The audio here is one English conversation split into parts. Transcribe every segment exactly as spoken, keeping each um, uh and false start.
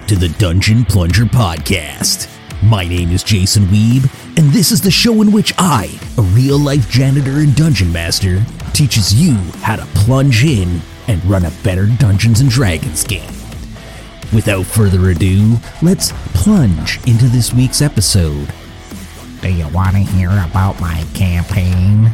to the Dungeon Plunger Podcast. My name is Jason Weeb, and this is the show in which I, a real-life janitor and dungeon master, teaches you how to plunge in and run a better Dungeons and Dragons game. Without further ado, let's plunge into this week's episode. Do you want to hear about my campaign?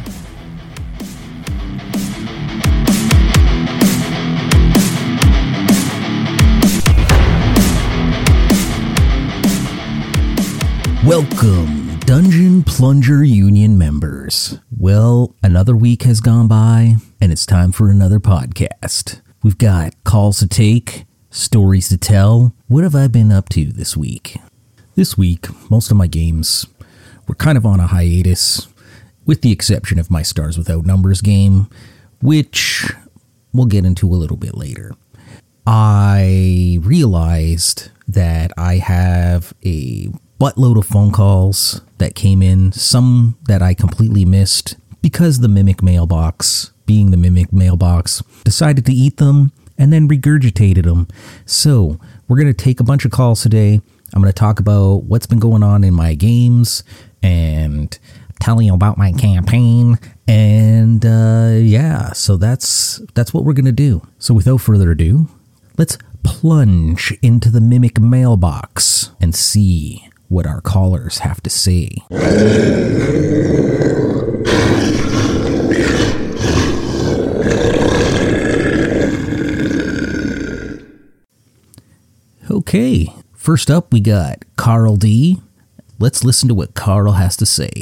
Welcome, Dungeon Plunger Union members. Well, another week has gone by, and it's time for another podcast. We've got calls to take, stories to tell. What have I been up to this week? This week, most of my games were kind of on a hiatus, with the exception of my Stars Without Numbers game, which we'll get into a little bit later. I realized that I have a buttload of phone calls that came in, some that I completely missed because the Mimic mailbox, being the Mimic mailbox, decided to eat them and then regurgitated them. So we're going to take a bunch of calls today. I'm going to talk about what's been going on in my games and tell you about my campaign. And uh, yeah, so that's that's what we're going to do. So without further ado, let's plunge into the Mimic mailbox and see what our callers have to say. Okay, first up we got Carl D. Let's listen to what Carl has to say.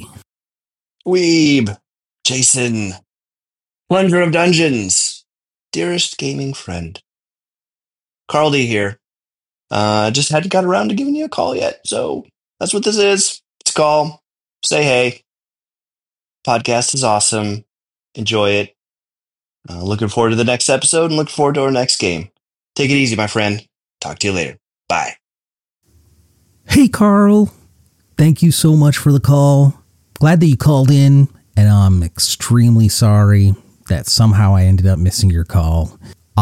Weeb, Jason, Plunger of Dungeons, dearest gaming friend. Carl D here. Uh, just hadn't got around to giving you a call yet, so that's what this is. It's a call. Say hey. Podcast is awesome. Enjoy it. Uh, looking forward to the next episode and looking forward to our next game. Take it easy, my friend. Talk to you later. Bye. Hey, Carl. Thank you so much for the call. Glad that you called in, and I'm extremely sorry that somehow I ended up missing your call.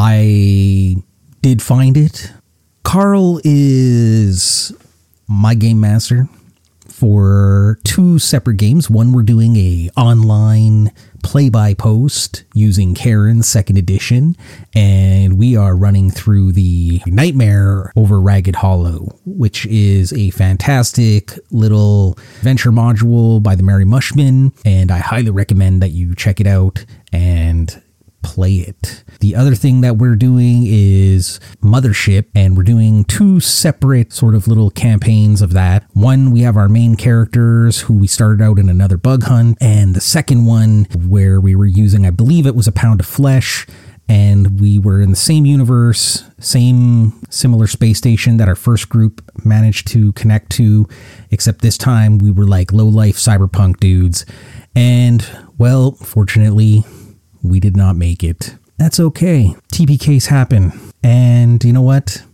I did find it. Carl is my game master for two separate games. One, we're doing a online play-by-post using Karen's second edition, and we are running through the Nightmare over Ragged Hollow, which is a fantastic little adventure module by the Merry Mushman, and I highly recommend that you check it out and play it. The other thing that we're doing is Mothership, and we're doing two separate sort of little campaigns of that. One, we have our main characters who we started out in another bug hunt, and the second one where we were using, I believe it was a pound of flesh, and we were in the same universe, same similar space station that our first group managed to connect to, except this time we were like low-life cyberpunk dudes. And, well, fortunately, we did not make it. That's okay. T P Ks happen. And you know what?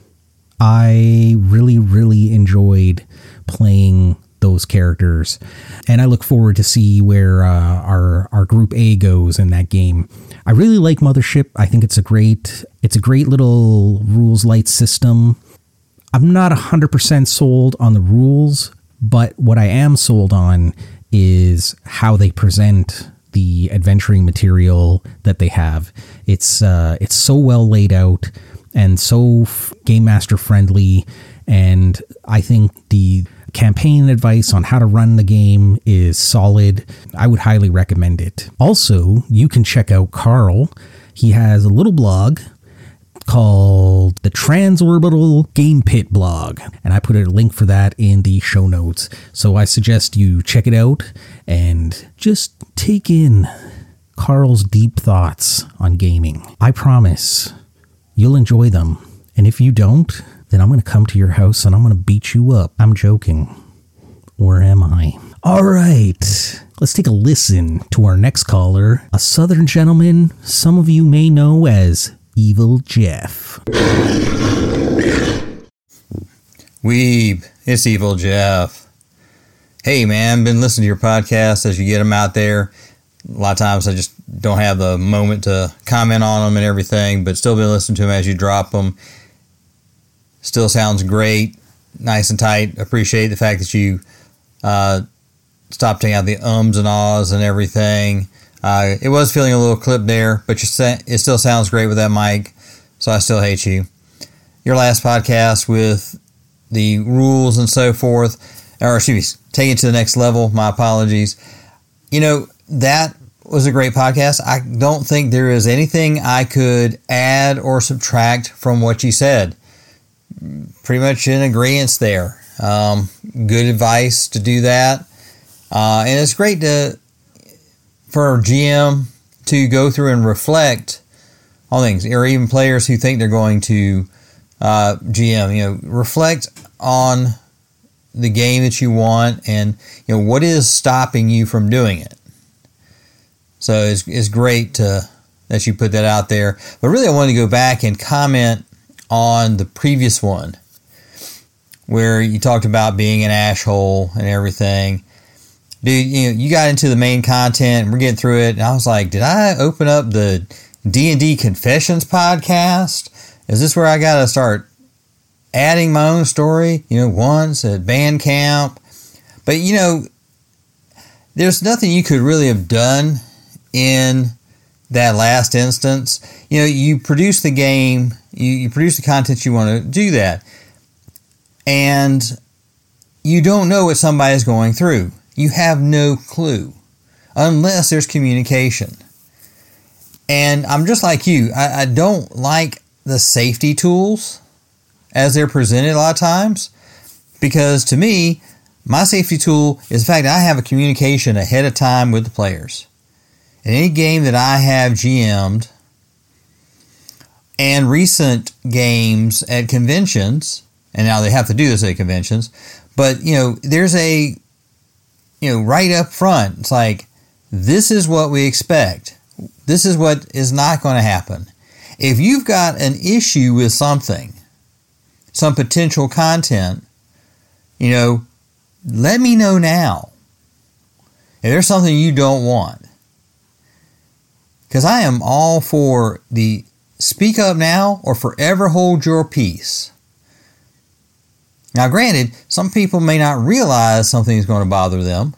I really, really enjoyed playing those characters. And I look forward to see where uh, our our Group A goes in that game. I really like Mothership. I think it's a great, it's a great little rules light system. I'm not one hundred percent sold on the rules, but what I am sold on is how they present the adventuring material that they have. It's uh, it's so well laid out and so f- Game Master friendly, and I think the campaign advice on how to run the game is solid. I would highly recommend it. Also, you can check out Carl. He has a little blog called the Transorbital Game Pit blog, and I put a link for that in the show notes. So I suggest you check it out and just take in Carl's deep thoughts on gaming. I promise you'll enjoy them. And if you don't, then I'm going to come to your house and I'm going to beat you up. I'm joking. Or am I? All right. Let's take a listen to our next caller, a Southern gentleman some of you may know as Evil Jeff. Weeb, it's Evil Jeff. Hey man, been listening to your podcast as you get them out there. A lot of times I just don't have the moment to comment on them and everything, but still been listening to them as you drop them. still sounds great, nice and tight. Appreciate the fact that you uh, stopped taking out the ums and ahs and everything. Uh, it was feeling a little clipped there, but you sa- it still sounds great with that mic, so I still hate you. Your last podcast with the rules and so forth, or excuse me, take it to the next level, my apologies. You know, that was a great podcast. I don't think there is anything I could add or subtract from what you said. Pretty much in agreement there. Um, good advice to do that. Uh, and it's great to for a G M to go through and reflect on things, or even players who think they're going to uh, G M, you know, reflect on the game that you want and, you know, what is stopping you from doing it. So it's, it's great to, that you put that out there. But really, I wanted to go back and comment on the previous one where you talked about being an asshole and everything. Dude, you know, you got into the main content, and we're getting through it, and I was like, did I open up the D and D Confessions podcast? Is this where I got to start adding my own story? You know, once at band camp. But, you know, there's nothing you could really have done in that last instance. You know, you produce the game, you, you produce the content, you want to do that. And you don't know what somebody's going through. You have no clue unless there's communication. And I'm just like you. I, I don't like the safety tools as they're presented a lot of times, because to me, my safety tool is the fact that I have a communication ahead of time with the players. In any game that I have G M'd, and recent games at conventions, and now they have to do this at conventions, but, you know, there's a, you know, right up front, it's like, this is what we expect. This is what is not going to happen. If you've got an issue with something, some potential content, you know, let me know now. If there's something you don't want. Because I am all for the speak up now or forever hold your peace. Now, granted, some people may not realize something is going to bother them.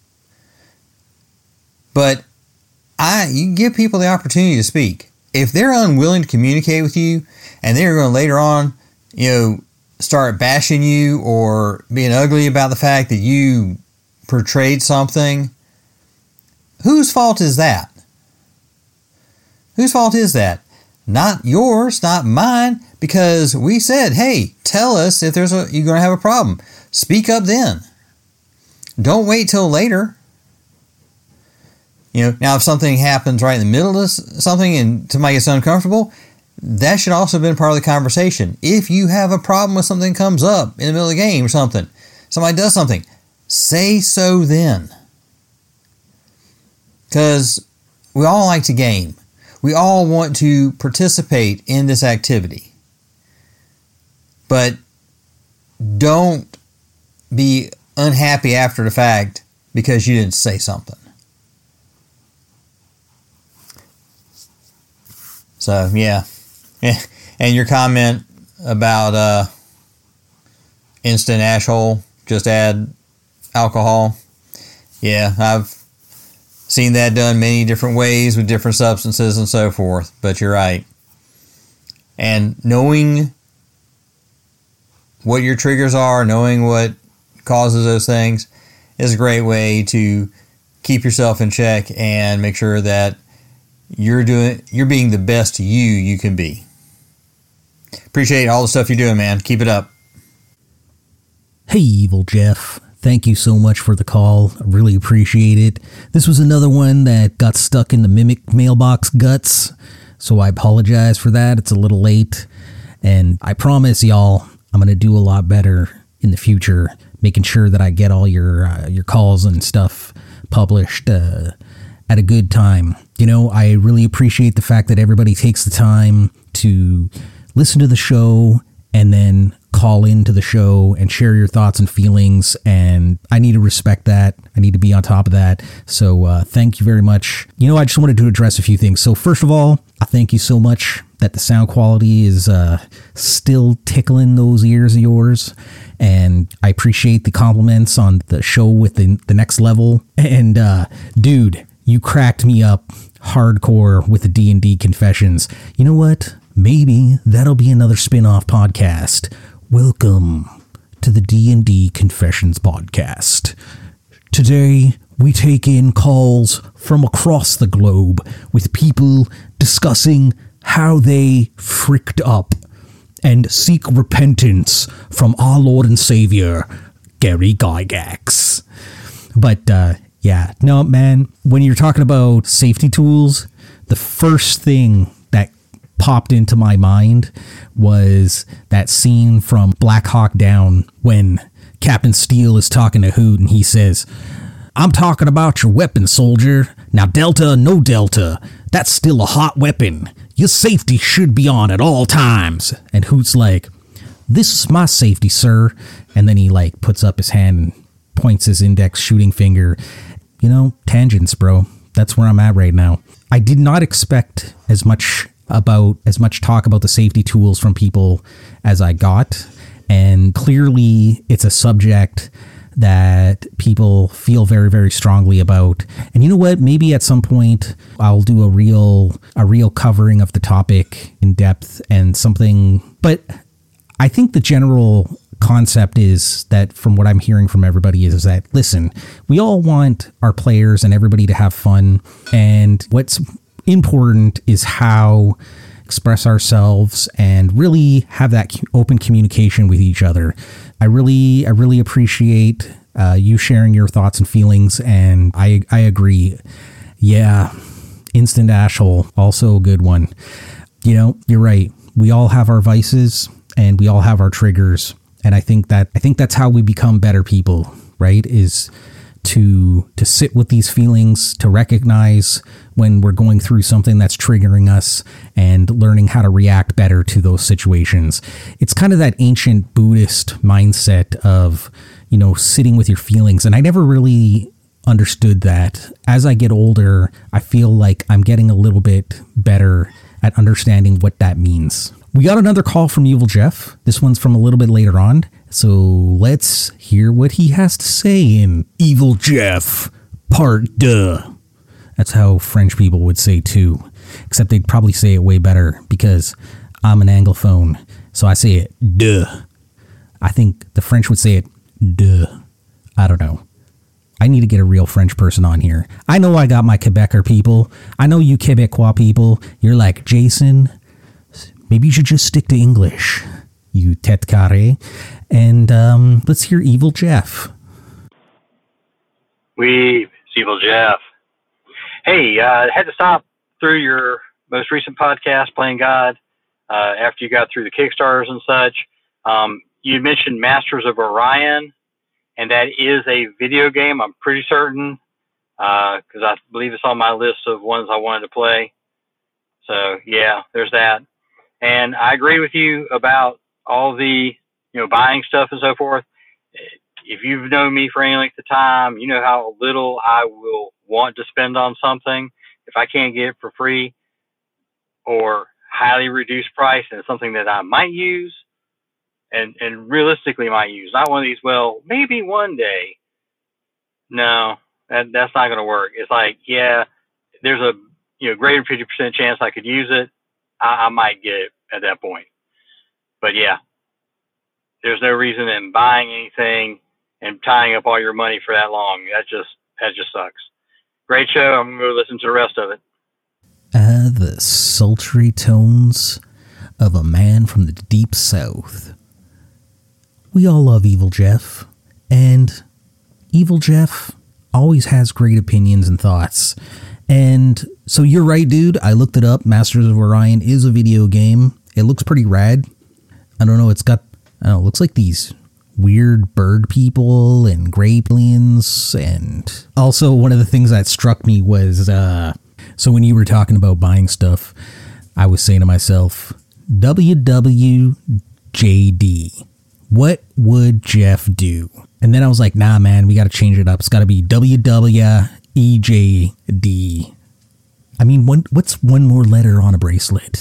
But I, you give people the opportunity to speak. If they're unwilling to communicate with you and they're going to later on, you know, start bashing you or being ugly about the fact that you portrayed something, whose fault is that? Whose fault is that? Not yours, not mine, because we said, hey, tell us if there's a, you're going to have a problem. Speak up then. Don't wait till later. You know, now if something happens right in the middle of something and somebody gets uncomfortable, that should also have been part of the conversation. If you have a problem with something that comes up in the middle of the game or something, somebody does something, say so then. Because we all like to game. We all want to participate in this activity. But don't be unhappy after the fact because you didn't say something. So, yeah. And your comment about uh, instant asshole, just add alcohol. Yeah, I've seen that done many different ways with different substances and so forth, but you're right. And knowing what your triggers are, knowing what causes those things is a great way to keep yourself in check and make sure that you're doing, you're being the best you you can be. Appreciate all the stuff you're doing, man. Keep it up. Hey, Evil Jeff. Thank you so much for the call. I really appreciate it. This was another one that got stuck in the Mimic mailbox guts, so I apologize for that. It's a little late, and I promise y'all I'm going to do a lot better in the future, making sure that I get all your uh, your calls and stuff published uh, at a good time. You know, I really appreciate the fact that everybody takes the time to listen to the show and then call into the show and share your thoughts and feelings, and I need to respect that. I need to be on top of that. So uh, thank you very much. You know, I just wanted to address a few things. So first of all, I thank you so much that the sound quality is uh, still tickling those ears of yours. And I appreciate the compliments on the show with the, the next level. And uh, dude, you cracked me up hardcore with the D and D Confessions. You know what? Maybe that'll be another spin-off podcast. Welcome to the D and D Confessions podcast. Today, we take in calls from across the globe with people discussing how they fricked up and seek repentance from our Lord and Savior, Gary Gygax. But, uh, yeah, no, man, when you're talking about safety tools, the first thing that popped into my mind was that scene from Black Hawk Down when Captain Steele is talking to Hoot and he says, "I'm talking about your weapon, soldier. Now, Delta, no Delta. That's still a hot weapon. Your safety should be on at all times." And Hoot's like, "This is my safety, sir." And then he like puts up his hand and points his index shooting finger. You know, tangents, bro. That's where I'm at right now. I did not expect as much about, as much talk about the safety tools from people as I got. And clearly it's a subject that people feel very, very strongly about. And you know what? Maybe at some point I'll do a real, a real covering of the topic in depth and something. But I think the general concept is that, from what I'm hearing from everybody, is, is that, listen, we all want our players and everybody to have fun. And what's important is how express ourselves and really have that open communication with each other. I really, I really appreciate uh, you sharing your thoughts and feelings, and I, I agree. Yeah, instant ashhole, also a good one. You know, you're right. We all have our vices, and we all have our triggers, and I think that I think that's how we become better people. Right? Is to to sit with these feelings, to recognize when we're going through something that's triggering us, and learning how to react better to those situations. It's kind of that ancient Buddhist mindset of, you know, sitting with your feelings. And I never really understood that. As I get older, I feel like I'm getting a little bit better at understanding what that means. We got another call from Evil Jeff. This one's from a little bit later on. So let's hear what he has to say in Evil Jeff Part Deux. That's how French people would say too, except they'd probably say it way better because I'm an Anglophone, so I say it duh. I think the French would say it duh. I don't know. I need to get a real French person on here. I know I got my Quebecer people. I know you Quebecois people. You're like, Jason, maybe you should just stick to English, you tête carré. And um, let's hear Evil Jeff. We, it's Evil Jeff. Hey, I uh, had to stop through your most recent podcast, Playing God, uh, after you got through the Kickstarters and such. Um, you mentioned Masters of Orion, and that is a video game, I'm pretty certain, because uh, I believe it's on my list of ones I wanted to play. So, yeah, there's that. And I agree with you about all the, you know, buying stuff and so forth. If you've known me for any length of time, you know how little I will want to spend on something. If I can't get it for free or highly reduced price and it's something that I might use and, and realistically might use, not one of these, well, maybe one day. No, that, that's not going to work. It's like, yeah, there's a, you know, greater than fifty percent chance I could use it. I, I might get it at that point. But yeah, there's no reason in buying anything and tying up all your money for that long. That just, that just sucks. Great show. I'm going to go listen to the rest of it. Ah, the sultry tones of a man from the deep south. We all love Evil Jeff, and Evil Jeff always has great opinions and thoughts. And so you're right, dude. I looked it up. Masters of Orion is a video game. It looks pretty rad. I don't know. It's got, I don't know, it looks like these weird bird people and gray aliens. And also one of the things that struck me was, uh, so when you were talking about buying stuff, I was saying to myself, W W J D, what would Jeff do? And then I was like, nah, man, we got to change it up. It's got to be W W E J D. I mean, one, what's one more letter on a bracelet?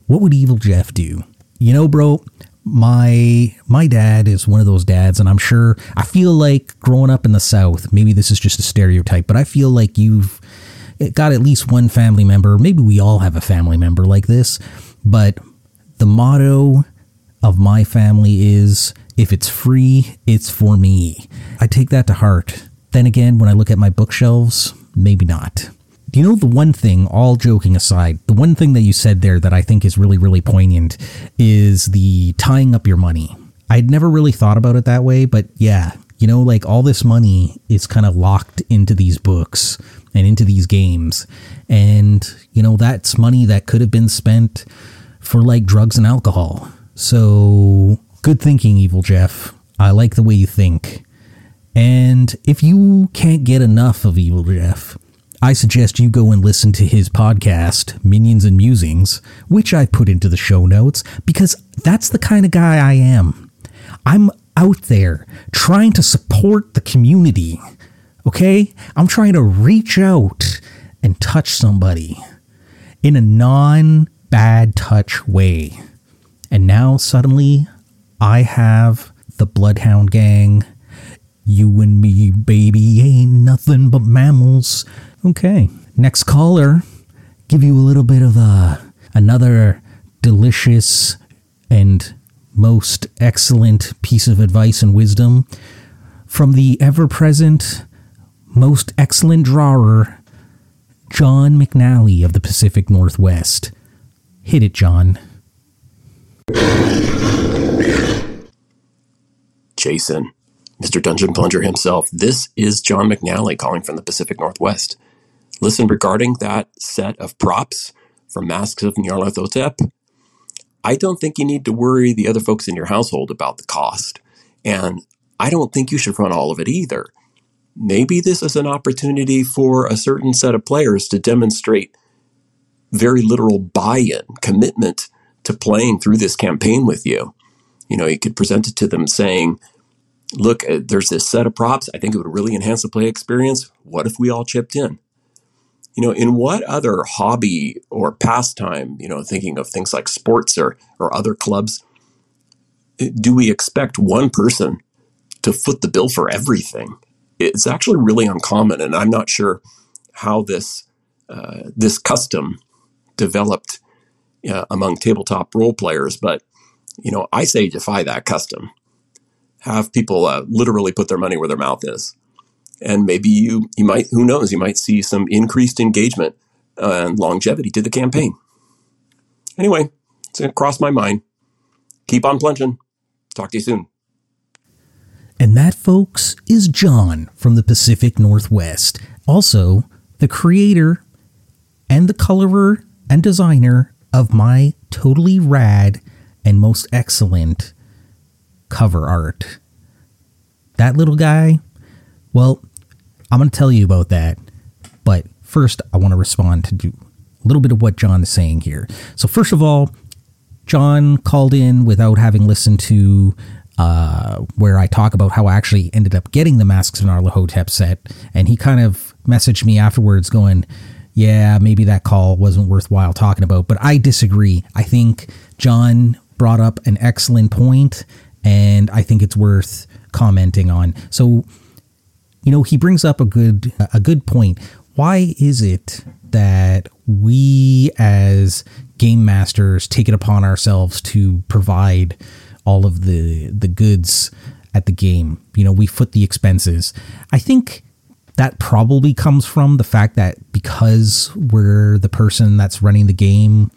What would Evil Jeff do? You know, bro, my my dad is one of those dads, and I'm sure, I feel like growing up in the South, maybe this is just a stereotype, but I feel like you've got at least one family member, maybe we all have a family member like this, but the motto of my family is, if it's free, it's for me. I take that to heart. Then again, when I look at my bookshelves, maybe not. You know, the one thing, all joking aside, the one thing that you said there that I think is really, really poignant is the tying up your money. I'd never really thought about it that way, but yeah, you know, like all this money is kind of locked into these books and into these games. And, you know, that's money that could have been spent for like drugs and alcohol. So good thinking, Evil Jeff. I like the way you think. And if you can't get enough of Evil Jeff, I suggest you go and listen to his podcast, Minions and Musings, which I put into the show notes, because that's the kind of guy I am. I'm out there trying to support the community, okay? I'm trying to reach out and touch somebody in a non-bad touch way. And now suddenly I have the Bloodhound Gang. You and me, baby, ain't nothing but mammals. Okay, next caller, give you a little bit of a, another delicious and most excellent piece of advice and wisdom from the ever-present, most excellent drawer, John McNally of the Pacific Northwest. Hit it, John. Jason, Mister Dungeon Plunger himself, this is John McNally calling from the Pacific Northwest. Listen, regarding that set of props from Masks of Nyarlathotep, I don't think you need to worry the other folks in your household about the cost. And I don't think you should run all of it either. Maybe this is an opportunity for a certain set of players to demonstrate very literal buy-in, commitment to playing through this campaign with you. You know, you could present it to them saying, look, there's this set of props. I think it would really enhance the play experience. What if we all chipped in? You know, in what other hobby or pastime, you know, thinking of things like sports or, or other clubs, do we expect one person to foot the bill for everything? It's actually really uncommon, and I'm not sure how this uh, this custom developed uh, among tabletop role players, but, you know, I say defy that custom. Have people uh, literally put their money where their mouth is. And maybe you, you might, who knows, you might see some increased engagement and longevity to the campaign. Anyway, it's going to cross my mind. Keep on plunging. Talk to you soon. And that, folks, is John from the Pacific Northwest. Also, the creator and the colorer and designer of my totally rad and most excellent cover art. That little guy, well, I'm going to tell you about that, but first I want to respond to do a little bit of what John is saying here. So first of all, John called in without having listened to uh, where I talk about how I actually ended up getting the Masks of Nyarlathotep set, and he kind of messaged me afterwards going, yeah, maybe that call wasn't worthwhile talking about, but I disagree. I think John brought up an excellent point, and I think it's worth commenting on. So, you know, he brings up a good a good point. Why is it that we as game masters take it upon ourselves to provide all of the the goods at the game? You know, we foot the expenses. I think that probably comes from the fact that because we're the person that's running the game,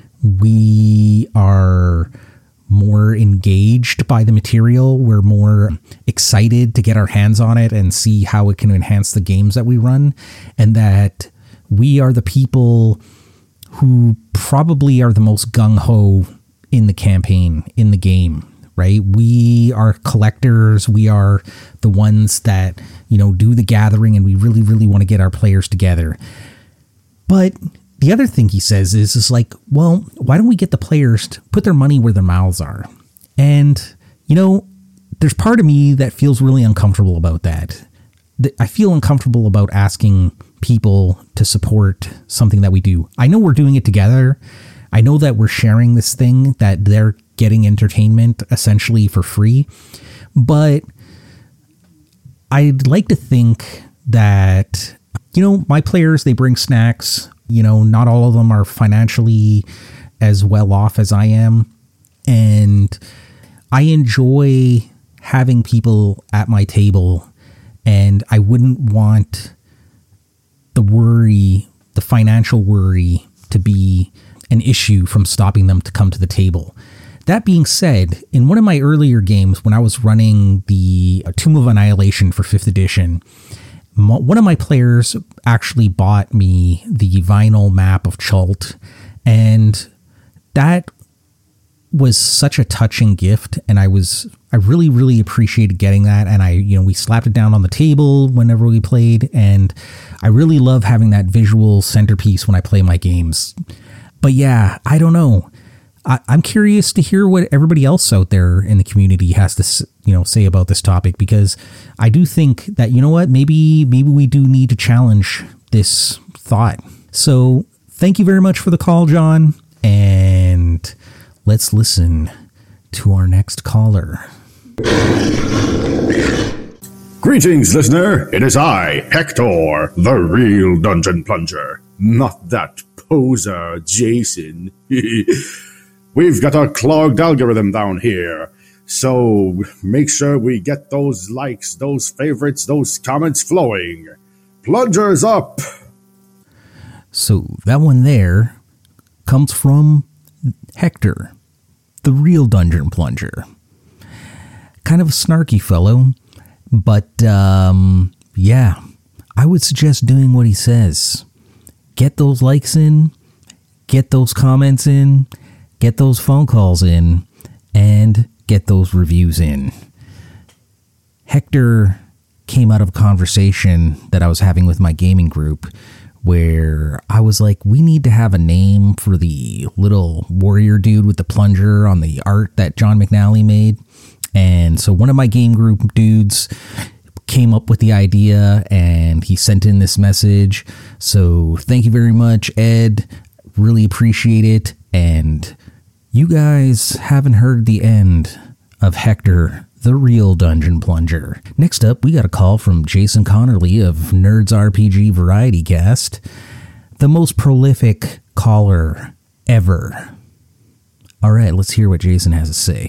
we are more engaged by the material. We're more excited to get our hands on it and see how it can enhance the games that we run, and that we are the people who probably are the most gung-ho in the campaign, in the game, right? We are collectors. We are the ones that, you know, do the gathering, and we really, really want to get our players together. But the other thing he says is, is like, well, why don't we get the players to put their money where their mouths are? And, you know, there's part of me that feels really uncomfortable about that. I feel uncomfortable about asking people to support something that we do. I know we're doing it together. I know that we're sharing this thing, that they're getting entertainment essentially for free, but I'd like to think that, you know, my players, they bring snacks. You know, not all of them are financially as well off as I am. And I enjoy having people at my table, and I wouldn't want the worry, the financial worry, to be an issue from stopping them to come to the table. That being said, in one of my earlier games, when I was running the Tomb of Annihilation for fifth edition, one of my players actually bought me the vinyl map of Chult, and that was such a touching gift, and I was I really really appreciated getting that. And I you know we slapped it down on the table whenever we played, and I really love having that visual centerpiece when I play my games. But yeah, I don't know. I, I'm curious to hear what everybody else out there in the community has to you know say about this topic, because I do think that, you know what, maybe maybe we do need to challenge this thought. So thank you very much for the call, John, and let's listen to our next caller. Greetings, listener. It is I, Hector, the real Dungeon Plunger, not that poser Jason. We've got a clogged algorithm down here, so make sure we get those likes, those favorites, those comments flowing. Plungers up! So that one there comes from Hector, the real Dungeon Plunger. Kind of a snarky fellow, but um, yeah, I would suggest doing what he says. Get those likes in, get those comments in, get those phone calls in, and get those reviews in. Hector came out of a conversation that I was having with my gaming group, where I was like, we need to have a name for the little warrior dude with the plunger on the art that John McNally made. And so one of my game group dudes came up with the idea, and he sent in this message. So thank you very much, Ed. Really appreciate it. And you guys haven't heard the end of Hector, the real Dungeon Plunger. Next up, we got a call from Jason Connerly of Nerds R P G Variety Cast, the most prolific caller ever. All right, let's hear what Jason has to say.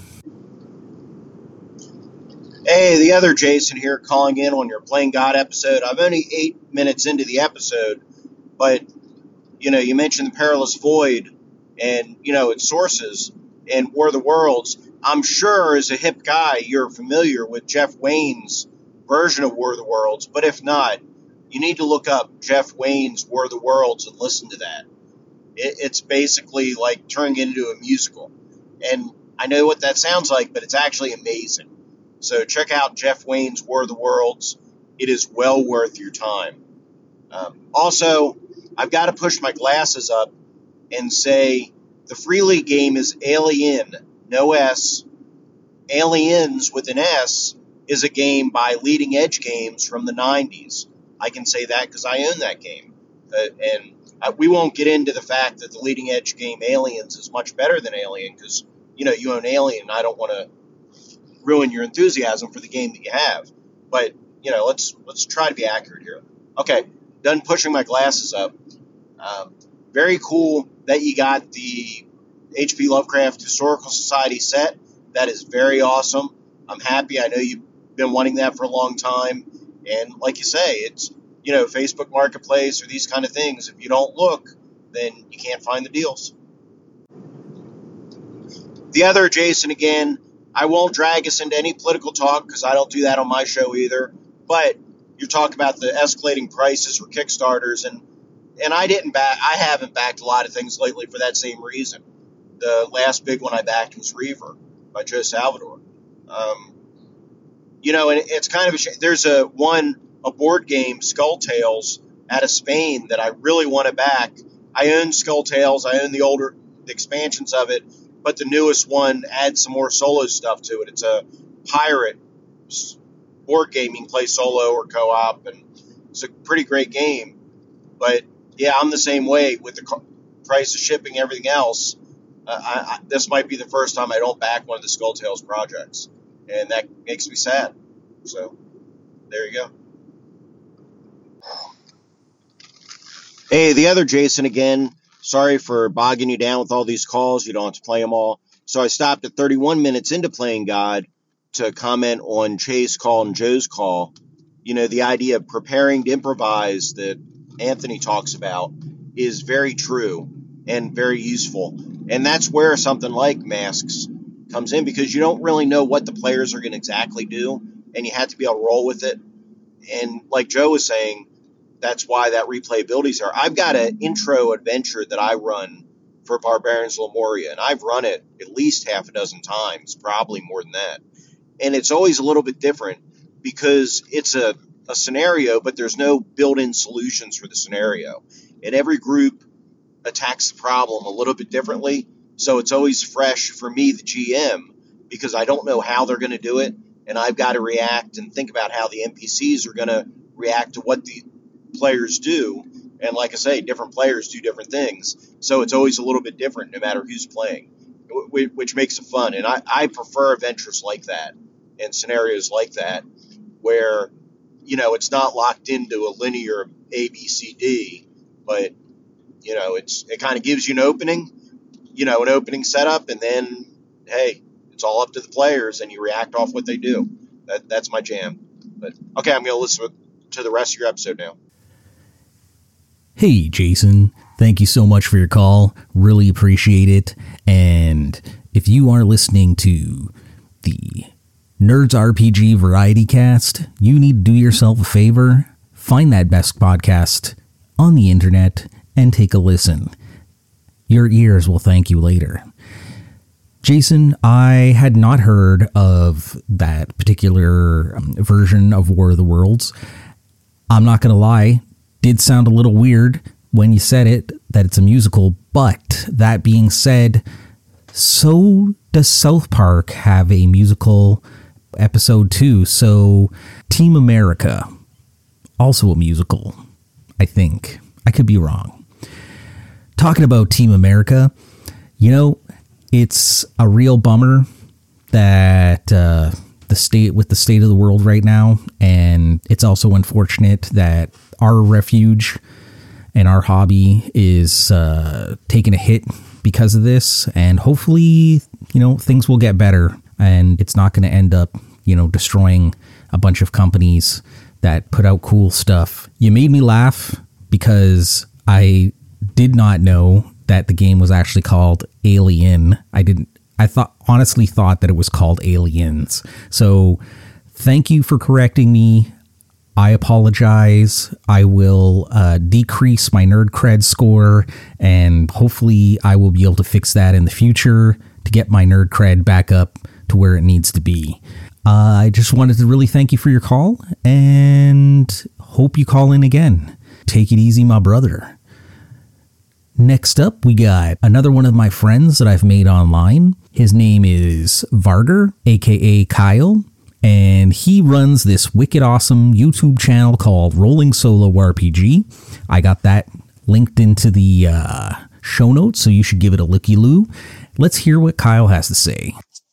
Hey, the other Jason here calling in on your Playing God episode. I'm only eight minutes into the episode, but, you know, you mentioned the Perilous Void and, you know, its sources and War of the Worlds. I'm sure as a hip guy, you're familiar with Jeff Wayne's version of War of the Worlds, but if not, you need to look up Jeff Wayne's War of the Worlds and listen to that. It, it's basically like turning it into a musical. And I know what that sounds like, but it's actually amazing. So check out Jeff Wayne's War of the Worlds. It is well worth your time. Um, also, I've got to push my glasses up and say the Free League game is Alien, no S. Aliens with an S is a game by Leading Edge Games from the nineties. I can say that because I own that game. Uh, and uh, we won't get into the fact that the Leading Edge game Aliens is much better than Alien because, you know, you own Alien and I don't want to ruin your enthusiasm for the game that you have. But, you know, let's let's try to be accurate here. Okay, done pushing my glasses up. Um, very cool that you got the H P Lovecraft Historical Society set. That is very awesome. I'm happy. I know you've been wanting that for a long time. And like you say, it's, you know, Facebook Marketplace or these kind of things. If you don't look, then you can't find the deals. The other Jason again, I won't drag us into any political talk because I don't do that on my show either. But you're talking about the escalating prices for Kickstarters, and and I didn't back. I haven't backed a lot of things lately for that same reason. The last big one I backed was Reaver by Joe Salvador. Um, you know, and it's kind of a shame. There's a one a board game, Skull Tales, out of Spain that I really want to back. I own Skull Tales. I own the older the expansions of it. But the newest one adds some more solo stuff to it. It's a pirate board game. You can play solo or co-op, and it's a pretty great game. But, yeah, I'm the same way with the price of shipping, everything else, uh, I, I, this might be the first time I don't back one of the Skull Tales projects, and that makes me sad. So there you go. Hey, the other Jason again. Sorry for bogging you down with all these calls. You don't have to play them all. So I stopped at thirty-one minutes into Playing God to comment on Chase call and Joe's call. You know, the idea of preparing to improvise that Anthony talks about is very true and very useful. And that's where something like Masks comes in, because you don't really know what the players are going to exactly do, and you have to be able to roll with it. And like Joe was saying, that's why that replayability is there. I've got an intro adventure that I run for Barbarians of Lemuria, and I've run it at least half a dozen times, probably more than that. And it's always a little bit different because it's a, a scenario, but there's no built-in solutions for the scenario. And every group attacks the problem a little bit differently, so it's always fresh for me, the G M, because I don't know how they're going to do it, and I've got to react and think about how the N P Cs are going to react to what the players do. And like I say, different players do different things, so it's always a little bit different no matter who's playing, which makes it fun. And I, I prefer adventures like that and scenarios like that where, you know, it's not locked into a linear A, B, C, D, but, you know, it's it kind of gives you an opening, you know, an opening setup, and then, hey, it's all up to the players, and you react off what they do. That That's my jam. But, okay, I'm going to listen to the rest of your episode now. Hey, Jason. Thank you so much for your call. Really appreciate it. And if you are listening to the Nerds R P G Variety Cast, you need to do yourself a favor. Find that best podcast on the internet and take a listen. Your ears will thank you later. Jason, I had not heard of that particular version of War of the Worlds. I'm not going to lie, did sound a little weird when you said it, that it's a musical, but that being said, so does South Park have a musical episode too. So Team America, also a musical, I think. I could be wrong. Talking about Team America, you know, it's a real bummer that uh, the state with the state of the world right now, and it's also unfortunate that our refuge and our hobby is uh, taking a hit because of this, and hopefully, you know, things will get better, and it's not going to end up, you know, destroying a bunch of companies that put out cool stuff. You made me laugh because I did not know that the game was actually called Alien. I didn't, I thought, honestly thought that it was called Aliens. So thank you for correcting me. I apologize. I will uh, decrease my nerd cred score, and hopefully I will be able to fix that in the future to get my nerd cred back up to where it needs to be. Uh, I just wanted to really thank you for your call, and hope you call in again. Take it easy, my brother. Next up, we got another one of my friends that I've made online. His name is Varger, aka Kyle, and he runs this wicked awesome YouTube channel called Rolling Solo R P G. I got that linked into the uh, show notes, so you should give it a looky-loo. Let's hear what Kyle has to say.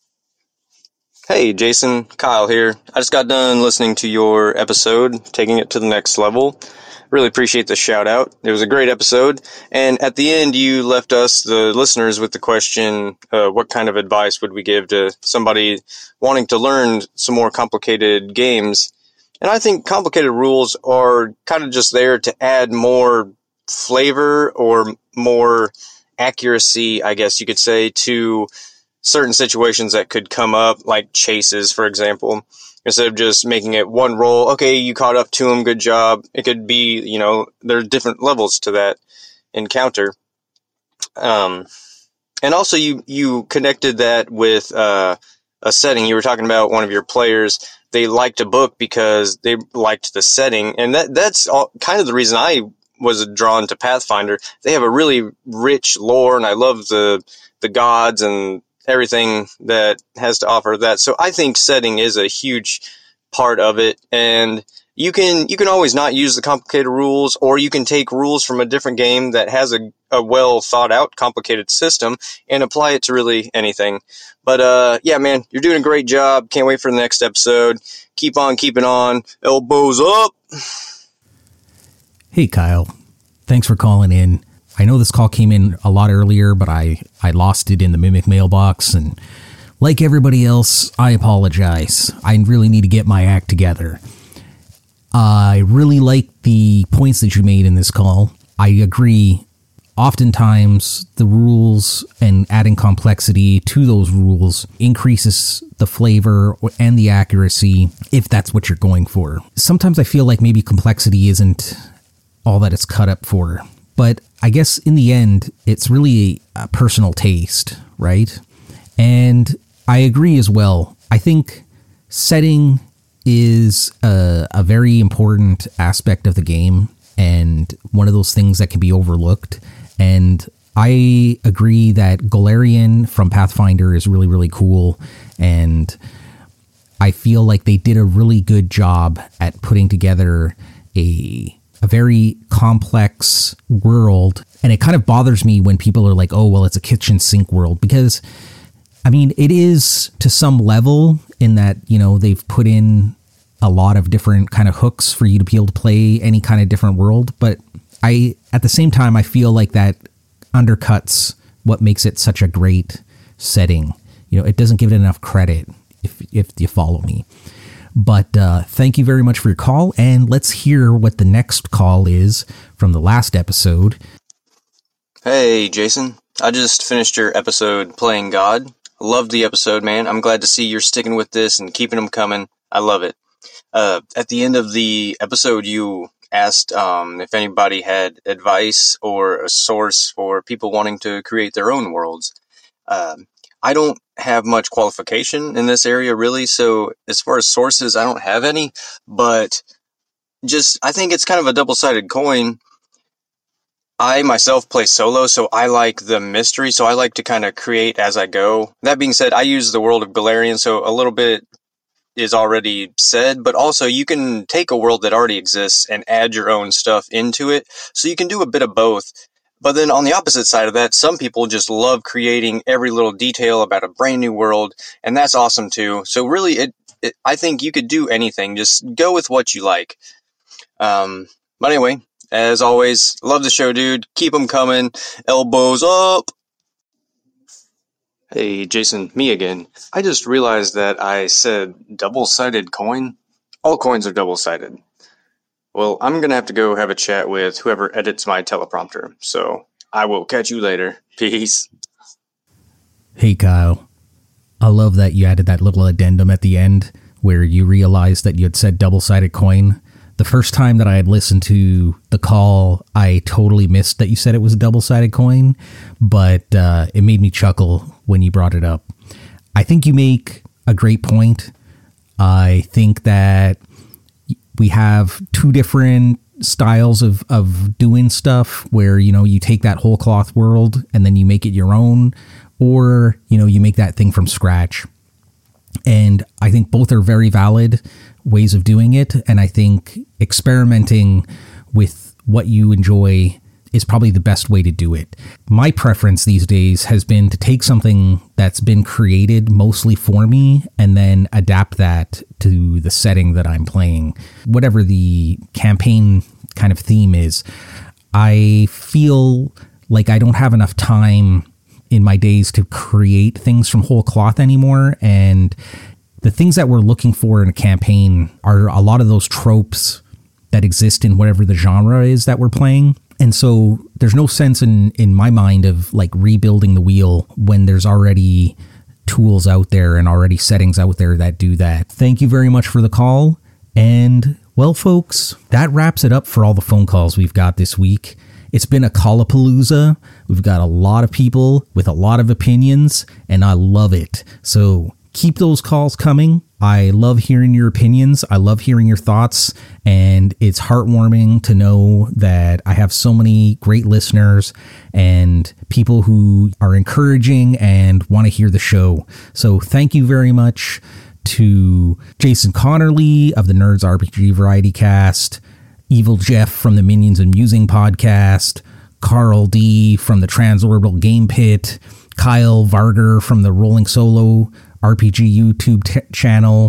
Hey, Jason, Kyle here. I just got done listening to your episode, taking it to the next level. Really appreciate the shout out. It was a great episode. And at the end, you left us, the listeners, with the question, uh, what kind of advice would we give to somebody wanting to learn some more complicated games? And I think complicated rules are kind of just there to add more flavor or more accuracy, I guess you could say, to certain situations that could come up, like chases, for example. Instead of just making it one roll, okay, you caught up to him, good job. It could be, you know, there are different levels to that encounter. Um, and also you, you connected that with uh, a setting. You were talking about one of your players. They liked a book because they liked the setting. And that that's all, kind of the reason I was drawn to Pathfinder. They have a really rich lore, and I love the the gods and everything that has to offer that. So I think setting is a huge part of it. And you can you can always not use the complicated rules, or you can take rules from a different game that has a, a well thought out complicated system and apply it to really anything. But uh, yeah, man, you're doing a great job. Can't wait for the next episode. Keep on keeping on. Elbows up. Hey, Kyle. Thanks for calling in. I know this call came in a lot earlier, but I, I lost it in the Mimic mailbox, and like everybody else, I apologize. I really need to get my act together. I really like the points that you made in this call. I agree. Oftentimes, the rules and adding complexity to those rules increases the flavor and the accuracy, if that's what you're going for. Sometimes I feel like maybe complexity isn't all that it's cut up for. But I guess in the end, it's really a personal taste, right? And I agree as well. I think setting is a, a very important aspect of the game, and one of those things that can be overlooked. And I agree that Golarion from Pathfinder is really, really cool. And I feel like they did a really good job at putting together a a very complex world. And it kind of bothers me when people are like, oh, well, it's a kitchen sink world, because I mean, it is to some level in that, you know, they've put in a lot of different kind of hooks for you to be able to play any kind of different world. But I, at the same time, I feel like that undercuts what makes it such a great setting. You know, it doesn't give it enough credit, if if you follow me. But uh, thank you very much for your call, and let's hear what the next call is from the last episode. Hey, Jason. I just finished your episode Playing God. Loved the episode, man. I'm glad to see you're sticking with this and keeping them coming. I love it. Uh, at the end of the episode, you asked um, if anybody had advice or a source for people wanting to create their own worlds. Um, I don't have much qualification in this area, really, so as far as sources, I don't have any, but just, I think it's kind of a double-sided coin. I myself play solo, so I like the mystery, so I like to kind of create as I go. That being said, I use the world of Golarion, so a little bit is already said, but also you can take a world that already exists and add your own stuff into it, so you can do a bit of both. But then on the opposite side of that, some people just love creating every little detail about a brand new world, and that's awesome too. So really, it, it I think you could do anything. Just go with what you like. Um, but anyway, as always, love the show, dude. Keep them coming. Elbows up. Hey, Jason, me again. I just realized that I said double-sided coin. All coins are double-sided. Well, I'm going to have to go have a chat with whoever edits my teleprompter, so I will catch you later. Peace. Hey, Kyle. I love that you added that little addendum at the end where you realized that you had said double-sided coin. The first time that I had listened to the call, I totally missed that you said it was a double-sided coin, but uh, it made me chuckle when you brought it up. I think you make a great point. I think that we have two different styles of, of doing stuff where, you know, you take that whole cloth world and then you make it your own, or, you know, you make that thing from scratch. And I think both are very valid ways of doing it. And I think experimenting with what you enjoy is probably the best way to do it. My preference these days has been to take something that's been created mostly for me and then adapt that to the setting that I'm playing. Whatever the campaign kind of theme is, I feel like I don't have enough time in my days to create things from whole cloth anymore. And the things that we're looking for in a campaign are a lot of those tropes that exist in whatever the genre is that we're playing. And so there's no sense in, in my mind of like rebuilding the wheel when there's already tools out there and already settings out there that do that. Thank you very much for the call. And well, folks, that wraps it up for all the phone calls we've got this week. It's been a callapalooza. We've got a lot of people with a lot of opinions, and I love it. So keep those calls coming. I love hearing your opinions. I love hearing your thoughts, and it's heartwarming to know that I have so many great listeners and people who are encouraging and want to hear the show. So thank you very much. to Jason Connerly of the Nerds R P G Variety Cast, Evil Jeff from the Minions and Musing Podcast, Carl D from the Transorbital Game Pit, Kyle Varger from the Rolling Solo R P G YouTube t- channel,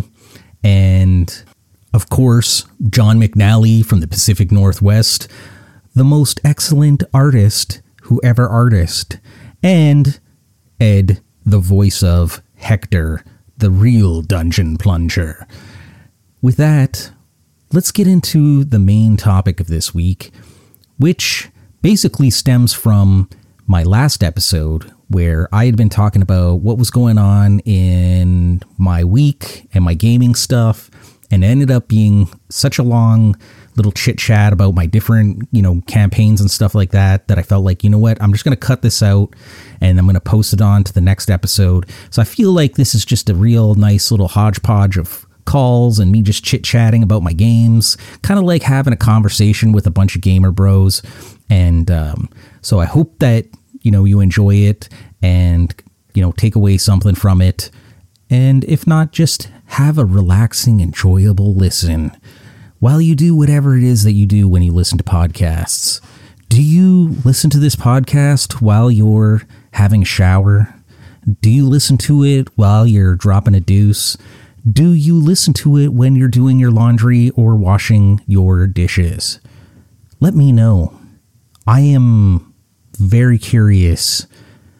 and of course, John McNally from the Pacific Northwest, the most excellent artist who ever artist, and Ed, the voice of Hector, the real Dungeon Plunger. With that, let's get into the main topic of this week, which basically stems from my last episode where I had been talking about what was going on in my week and my gaming stuff, and it ended up being such a long little chit chat about my different, you know, campaigns and stuff like that, that I felt like, you know what, I'm just going to cut this out and I'm going to post it on to the next episode. So I feel like this is just a real nice little hodgepodge of calls and me just chit chatting about my games, kind of like having a conversation with a bunch of gamer bros. And um, so I hope that, you know, you enjoy it and, you know, take away something from it. And if not, just have a relaxing, enjoyable listen while you do whatever it is that you do when you listen to podcasts. Do you listen to this podcast while you're having a shower? Do you listen to it while you're dropping a deuce? Do you listen to it when you're doing your laundry or washing your dishes? Let me know. I am very curious.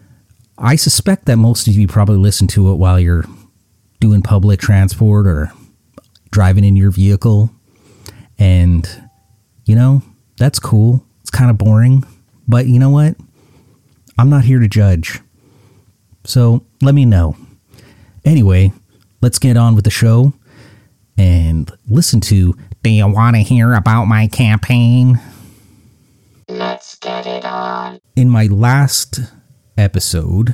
I suspect that most of you probably listen to it while you're doing public transport or driving in your vehicle. And, you know, that's cool. It's kind of boring. But you know what? I'm not here to judge. So let me know. Anyway, let's get on with the show and listen to Do you want to hear about my campaign? Let's get it on. In my last episode,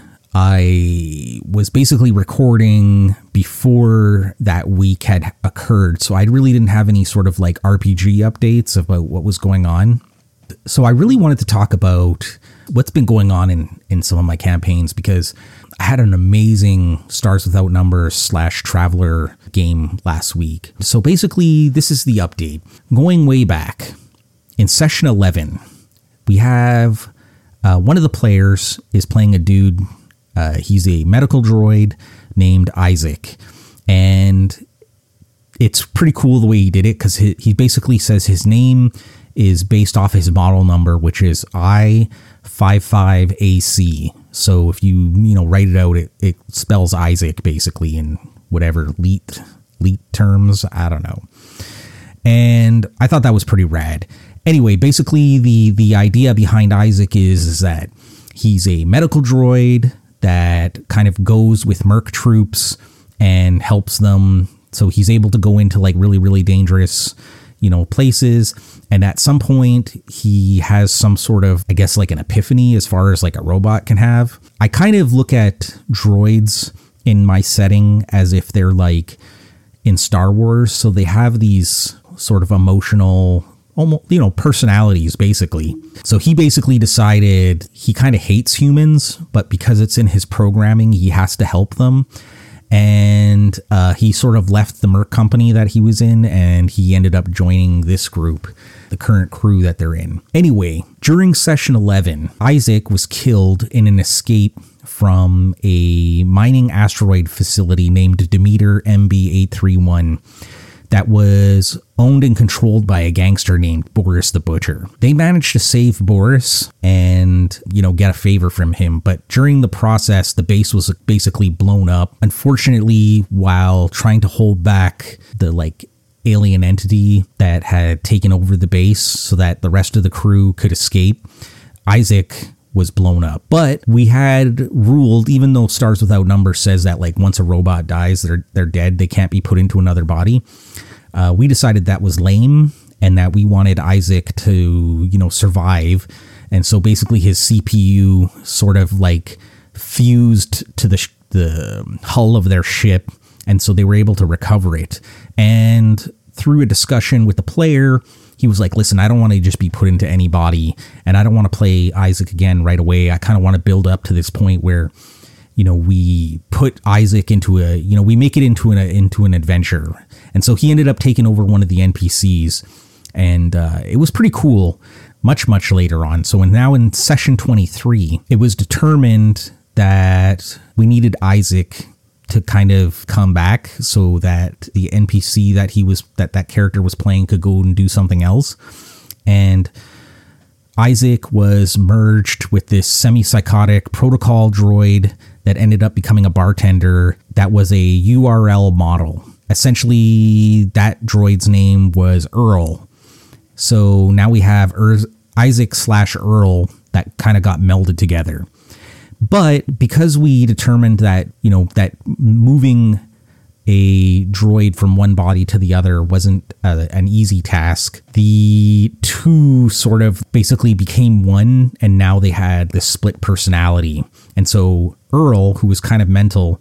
I was basically recording before that week had occurred, so I really didn't have any sort of like R P G updates about what was going on. So I really wanted to talk about what's been going on in, in some of my campaigns, because I had an amazing Stars Without Number slash Traveler game last week. So basically, this is the update. Going way back, in session eleven, we have uh, one of the players is playing a dude. Uh, he's a medical droid named Isaac, and it's pretty cool the way he did it, because he, he basically says his name is based off his model number, which is I fifty-five A C. So if you, you know, write it out, it, it spells Isaac basically in whatever leet, leet terms. I don't know. And I thought that was pretty rad. Anyway, basically the, the idea behind Isaac is, is that he's a medical droid that kind of goes with Merc troops and helps them. So he's able to go into like really, really dangerous, you know, places. And at some point he has some sort of, I guess, like an epiphany as far as like a robot can have. I kind of look at droids in my setting as if they're like in Star Wars. So they have these sort of emotional, almost, you know, personalities basically. So he basically decided he kind of hates humans, but because it's in his programming, he has to help them. And uh, he sort of left the Merc company that he was in, and he ended up joining this group, the current crew that they're in. Anyway, during session eleven, Isaac was killed in an escape from a mining asteroid facility named Demeter M B eight thirty-one that was owned and controlled by a gangster named Boris the Butcher. They managed to save Boris and, you know, get a favor from him, but during the process, the base was basically blown up. Unfortunately, while trying to hold back the, like, alien entity that had taken over the base so that the rest of the crew could escape, Isaac was blown up. But we had ruled, even though Stars Without Number says that like once a robot dies, they're they're dead, they can't be put into another body. Uh, we decided that was lame and that we wanted Isaac to, you know, survive. And so basically his C P U sort of like fused to the sh- the hull of their ship, and so they were able to recover it. And through a discussion with the player, he was like, listen, I don't want to just be put into any body, and I don't want to play Isaac again right away. I kind of want to build up to this point where, you know, we put Isaac into a, you know, we make it into an into an adventure. And so he ended up taking over one of the N P Cs, and uh, it was pretty cool. Much much later on. So now in session twenty-three, it was determined that we needed Isaac to kind of come back so that the N P C that he was that that character was playing could go and do something else. And Isaac was merged with this semi-psychotic protocol droid that ended up becoming a bartender that was a U R L model. Essentially, that droid's name was Earl. So now we have Ur- Isaac slash Earl that kind of got melded together. But because we determined that, you know, that moving a droid from one body to the other wasn't uh, an easy task, the two sort of basically became one, and now they had this split personality. And so Earl, who was kind of mental,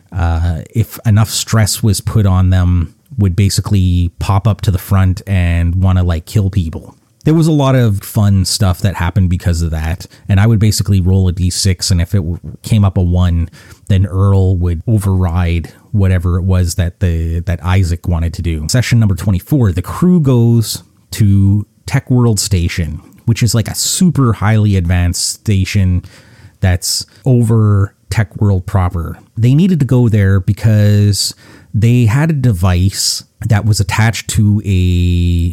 uh, if enough stress was put on them, would basically pop up to the front and want to like kill people. There was a lot of fun stuff that happened because of that. And I would basically roll a d six, and if it w- came up a one, then Earl would override whatever it was that the that Isaac wanted to do. Session number twenty-four, the crew goes to Tech World Station, which is like a super highly advanced station that's over Tech World proper. They needed to go there because they had a device that was attached to a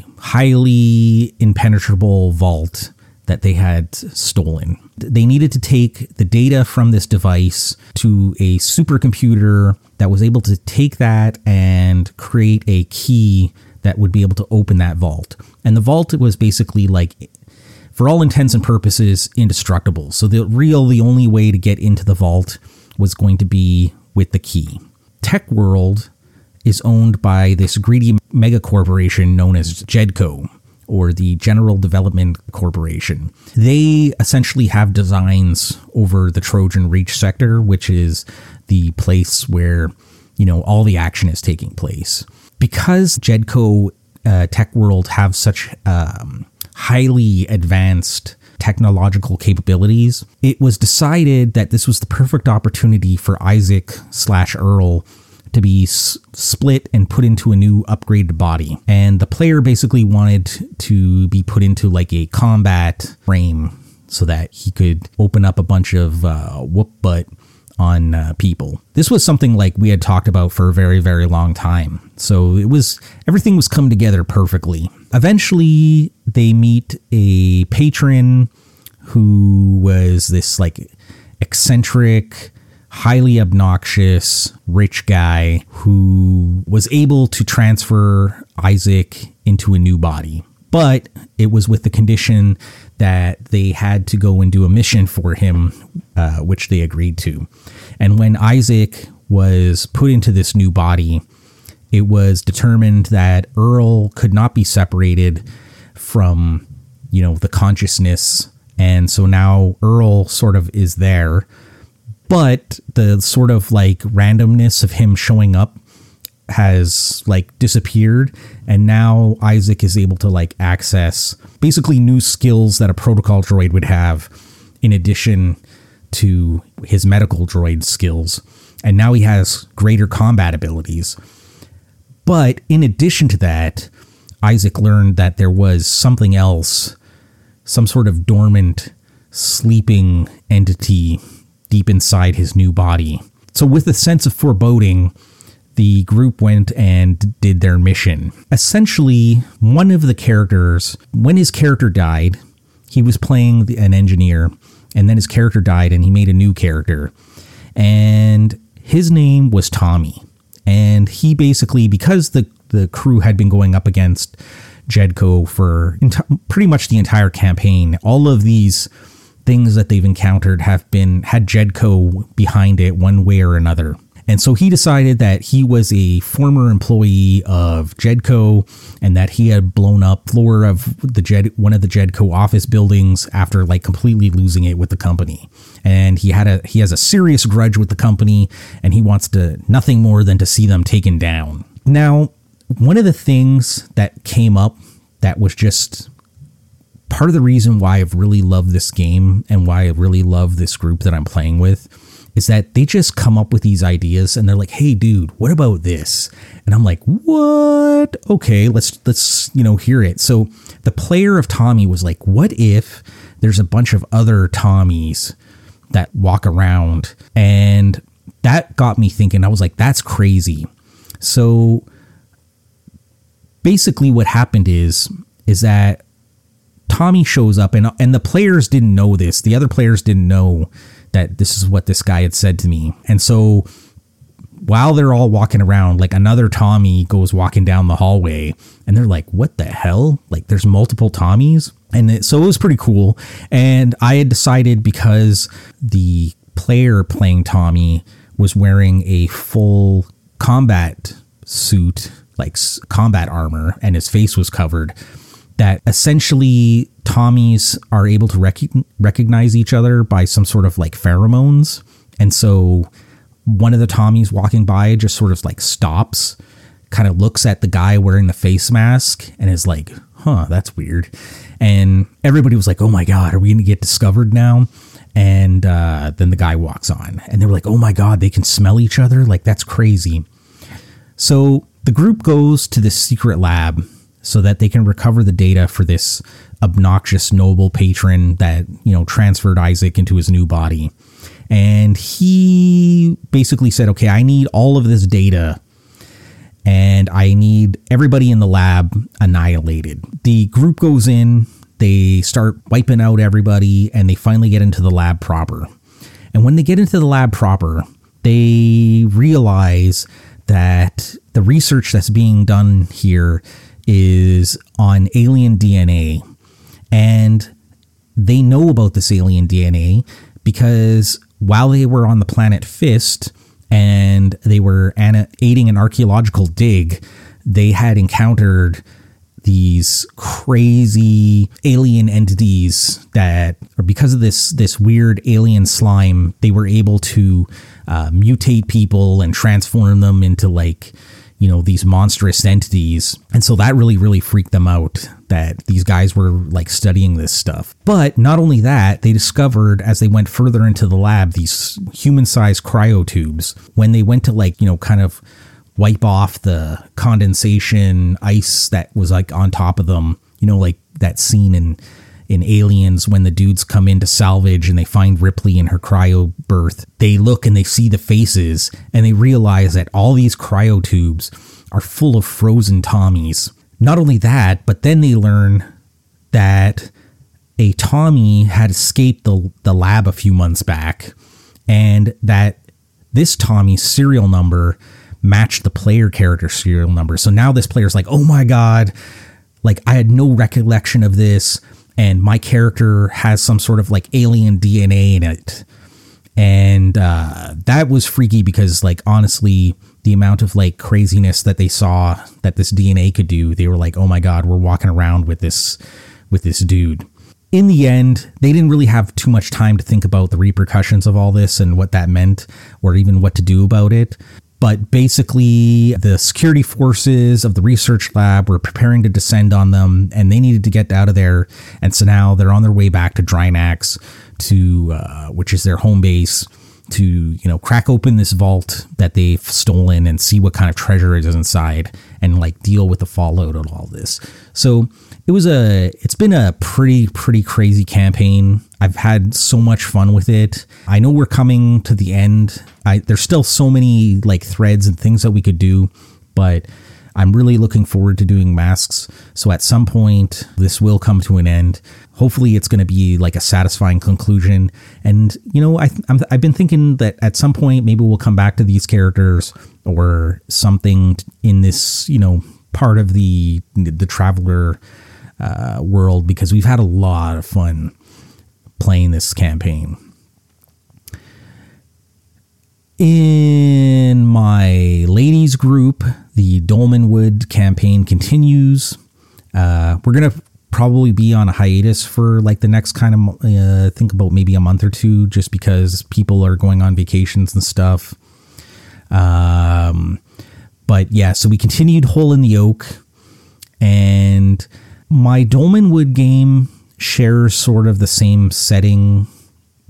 highly impenetrable vault that they had stolen. They needed to take the data from this device to a supercomputer that was able to take that and create a key that would be able to open that vault. And the vault was basically like, for all intents and purposes, indestructible. So the real, the only way to get into the vault was going to be with the key. Tech World is owned by this greedy mega corporation known as Jedco, or the General Development Corporation. They essentially have designs over the Trojan Reach sector, which is the place where, you know, all the action is taking place. Because Jedco, uh, Tech World have such um, highly advanced technological capabilities, it was decided that this was the perfect opportunity for Isaac slash Earl to be s- split and put into a new upgraded body. And the player basically wanted to be put into like a combat frame so that he could open up a bunch of uh, whoop butt on uh, people. This was something like we had talked about for a very, very long time. So it was, everything was come together perfectly. Eventually they meet a patron who was this like eccentric, highly obnoxious rich guy who was able to transfer Isaac into a new body. But it was with the condition that they had to go and do a mission for him, uh, which they agreed to. And when Isaac was put into this new body, it was determined that Earl could not be separated from, you know, the consciousness. And so now Earl sort of is there. But the sort of like randomness of him showing up has like disappeared, and now Isaac is able to like access basically new skills that a protocol droid would have in addition to his medical droid skills. And now he has greater combat abilities. But in addition to that, Isaac learned that there was something else, some sort of dormant, sleeping entity deep inside his new body. So with a sense of foreboding, the group went and did their mission. Essentially, one of the characters, when his character died, he was playing an engineer, and then his character died and he made a new character. And his name was Tommy. And he basically, because the, the crew had been going up against Jedco for enti- pretty much the entire campaign, all of these things that they've encountered have been had Jedco behind it one way or another. And so he decided that he was a former employee of Jedco and that he had blown up floor of the Jed, one of the Jedco office buildings after like completely losing it with the company. And he had a he has a serious grudge with the company, and he wants to nothing more than to see them taken down. Now, one of the things that came up that was just part of the reason why I've really loved this game and why I really love this group that I'm playing with is that they just come up with these ideas and they're like, hey dude, what about this? And I'm like, what? Okay, let's, let's, you know, hear it. So the player of Tommy was like, what if there's a bunch of other Tommies that walk around? And that got me thinking. I was like, that's crazy. So basically what happened is, is that Tommy shows up, and and the players didn't know this. The other players didn't know that this is what this guy had said to me. And so while they're all walking around, like another Tommy goes walking down the hallway and they're like, what the hell? Like there's multiple Tommies. And it, so it was pretty cool. And I had decided, because the player playing Tommy was wearing a full combat suit, like combat armor, and his face was covered, that essentially Tommies are able to rec- recognize each other by some sort of like pheromones. And so one of the Tommies walking by just sort of like stops, kind of looks at the guy wearing the face mask and is like, huh, that's weird. And everybody was like, oh my God, are we going to get discovered now? And uh, then the guy walks on and they were like, oh my God, they can smell each other. Like, that's crazy. So the group goes to this secret lab so that they can recover the data for this obnoxious noble patron that, you know, transferred Isaac into his new body. And he basically said, okay, I need all of this data and I need everybody in the lab annihilated. The group goes in, they start wiping out everybody, and they finally get into the lab proper. And when they get into the lab proper, they realize that the research that's being done here is on alien D N A. And they know about this alien D N A because while they were on the planet Fist and they were ana- aiding an archaeological dig, they had encountered these crazy alien entities that, or because of this this weird alien slime, they were able to uh, mutate people and transform them into, like, you know, these monstrous entities. And so that really, really freaked them out, that these guys were like studying this stuff. But not only that, they discovered as they went further into the lab, these human-sized cryotubes. When they went to, like, you know, kind of wipe off the condensation ice that was like on top of them, you know, like that scene in in Aliens when the dudes come in to salvage and they find Ripley in her cryo berth. They look and they see the faces and they realize that all these cryotubes are full of frozen Tommies. Not only that, but then they learn that a Tommy had escaped the, the lab a few months back, and that this Tommy's serial number matched the player character serial number. So now this player's like, oh my God, like I had no recollection of this, and my character has some sort of like alien D N A in it. And uh, that was freaky because, like, honestly, the amount of like craziness that they saw that this D N A could do, they were like, oh my God, we're walking around with this, with this dude. In the end, they didn't really have too much time to think about the repercussions of all this and what that meant, or even what to do about it. But basically, the security forces of the research lab were preparing to descend on them, and they needed to get out of there. And so now they're on their way back to Drynax, to uh, which is their home base, to, you know, crack open this vault that they've stolen and see what kind of treasure is inside, and like deal with the fallout of all this. So it was a, it's been a pretty, pretty crazy campaign. I've had so much fun with it. I know we're coming to the end. I, there's still so many like threads and things that we could do, but I'm really looking forward to doing masks. So at some point, this will come to an end. Hopefully it's going to be like a satisfying conclusion. And, you know, I, I'm, I've been thinking that at some point, maybe we'll come back to these characters or something in this, you know, part of the, the Traveler uh, world, because we've had a lot of fun playing this campaign. In my ladies group, the Dolmenwood campaign continues. Uh, we're going to probably be on a hiatus for like the next kind of, uh, think about maybe a month or two, just because people are going on vacations and stuff. Um, but yeah, so we continued Hole in the Oak, and my Dolmenwood game shares sort of the same setting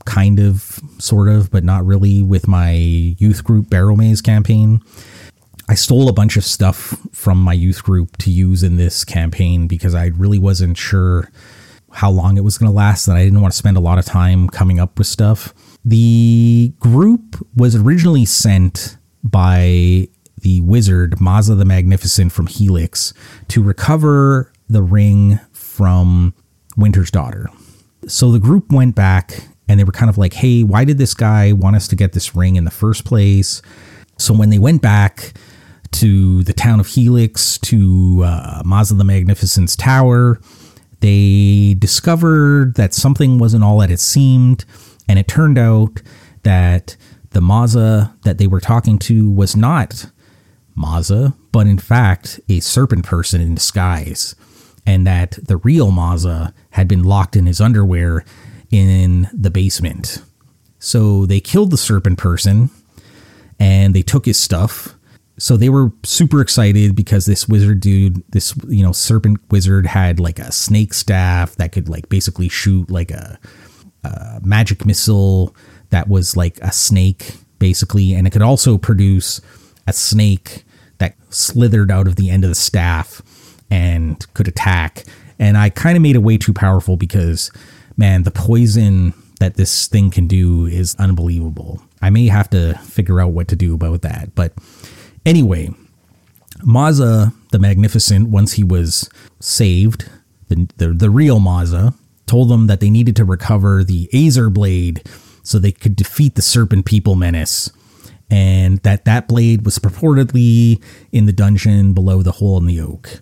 kind of, sort of, but not really with my youth group Barrow Maze campaign. I stole a bunch of stuff from my youth group to use in this campaign because I really wasn't sure how long it was going to last, and I didn't want to spend a lot of time coming up with stuff. The group was originally sent by the wizard Mazza the Magnificent from Helix to recover the ring from Winter's daughter. So the group went back and they were kind of like, hey, why did this guy want us to get this ring in the first place? So when they went back to the town of Helix, to uh, Mazza the Magnificent's tower, they discovered that something wasn't all that it seemed. And it turned out that the Mazza that they were talking to was not Mazza, but in fact a serpent person in disguise. And that the real Mazza had been locked in his underwear in the basement. So they killed the serpent person and they took his stuff. So they were super excited because this wizard dude, this, you know, serpent wizard had like a snake staff that could like basically shoot like a, a magic missile that was like a snake basically. And it could also produce a snake that slithered out of the end of the staff and could attack. And I kind of made it way too powerful because, man, the poison that this thing can do is unbelievable. I may have to figure out what to do about that. But anyway, Mazza the Magnificent, once he was saved, the, the, the real Mazza, told them that they needed to recover the Azer blade so they could defeat the Serpent People menace. And that that blade was purportedly in the dungeon below the hole in the oak.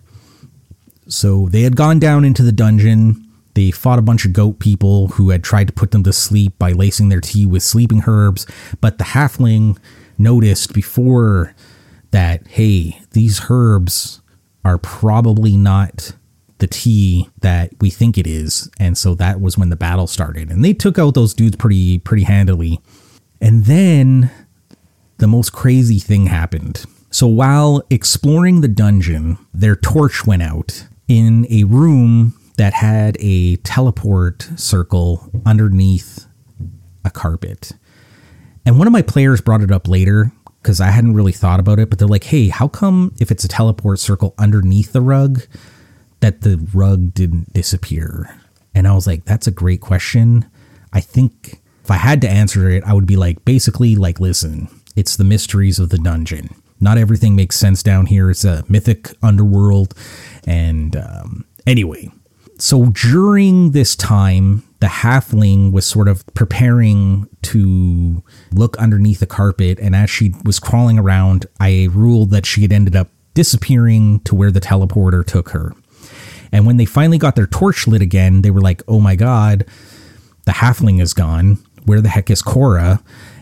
So they had gone down into the dungeon. They fought a bunch of goat people who had tried to put them to sleep by lacing their tea with sleeping herbs. But the halfling noticed before that, hey, these herbs are probably not the tea that we think it is. And so that was when the battle started. And they took out those dudes pretty, pretty handily. And then the most crazy thing happened. So while exploring the dungeon, their torch went out in a room that had a teleport circle underneath a carpet. And one of my players brought it up later because I hadn't really thought about it, but they're like, hey, how come if it's a teleport circle underneath the rug that the rug didn't disappear? And I was like, that's a great question. I think if I had to answer it, I would be like, basically like, listen, it's the mysteries of the dungeon. Not everything makes sense down here. It's a mythic underworld. And um, anyway, so during this time, the halfling was sort of preparing to look underneath the carpet. And as she was crawling around, I ruled that she had ended up disappearing to where the teleporter took her. And when they finally got their torch lit again, they were like, oh my God, the halfling is gone. Where the heck is Cora?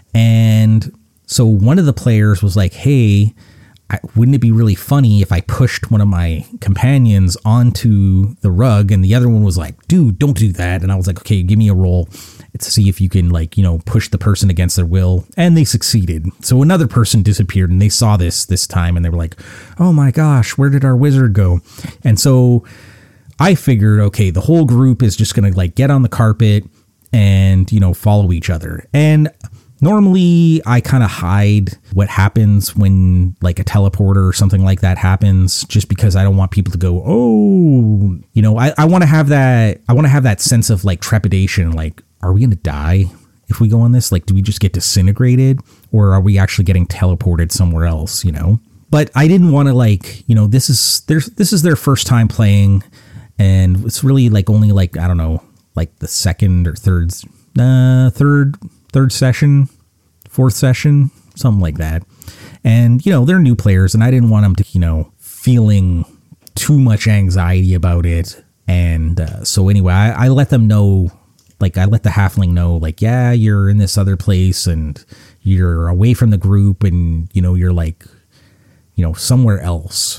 And so one of the players was like, hey, I, wouldn't it be really funny if I pushed one of my companions onto the rug? And the other one was like, dude, don't do that. And I was like, okay, give me a roll to see if you can, like, you know, push the person against their will. And they succeeded. So another person disappeared and they saw this this time and they were like, oh my gosh, where did our wizard go? And so I figured, okay, the whole group is just going to like get on the carpet and, you know, follow each other. And normally, I kind of hide what happens when like a teleporter or something like that happens, just because I don't want people to go, oh, you know, I, I want to have that. I want to have that sense of like trepidation. Like, are we going to die if we go on this? Like, do we just get disintegrated or are we actually getting teleported somewhere else? You know, but I didn't want to like, you know, this is their this is their first time playing. And it's really like only like, I don't know, like the second or third, uh, third. third session, fourth session, something like that. And, you know, they're new players and I didn't want them to, you know, feeling too much anxiety about it. And uh, so anyway, I, I let them know, like I let the halfling know, like, yeah, you're in this other place and you're away from the group and, you know, you're like, you know, somewhere else.